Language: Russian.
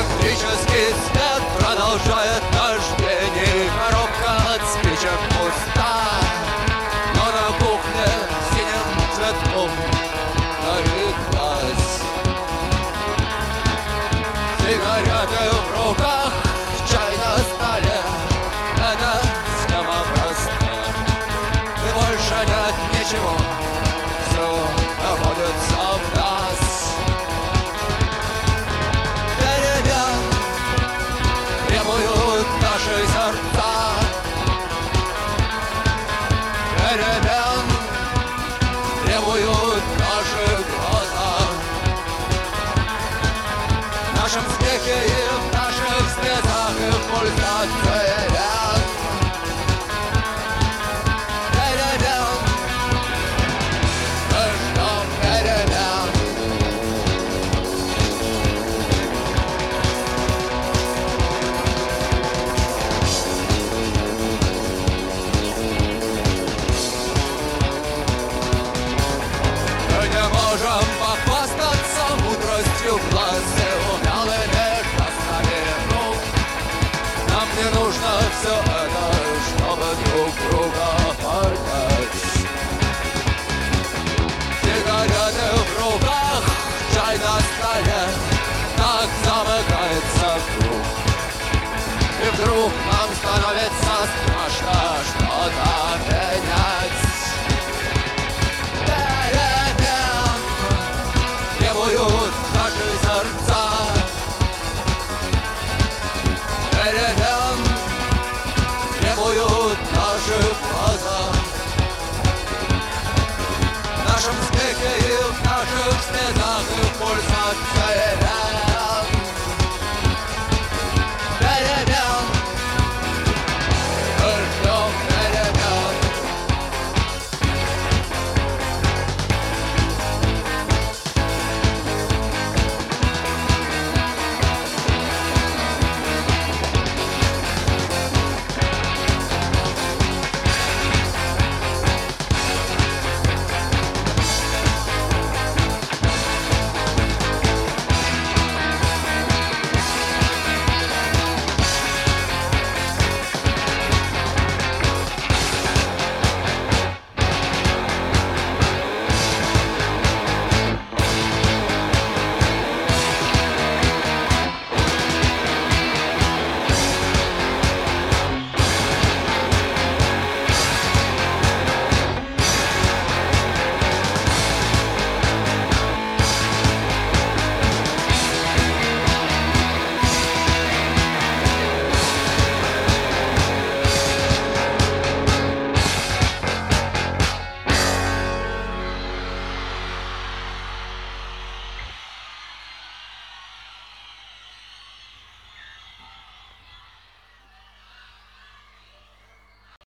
Электрический свет продолжает наш день, и коробка от спичек пуста, но на кухне синим цветком налилась. Сигареты в руках, чай на столе, это схема проста, и больше нет ничего, все находится в нас. Перемен требуют наши сердца, перемен требуют наши глаза. В нашем смехе и в наших слезах, и в пульсации вен. Перемен, мы ждем перемен. Мы не можем похвастаться мудростью в классе, умелыми жестами рук. Нам не нужно все это, чтобы друг друга понять. Сигареты в руках, чай на столе, так замыкается круг. И вдруг нам становится страшно что-то менять. Перемен требуют наши сердца, перемен требуют наши глаза. В нашем смехе и в наших слезах, и в пульсах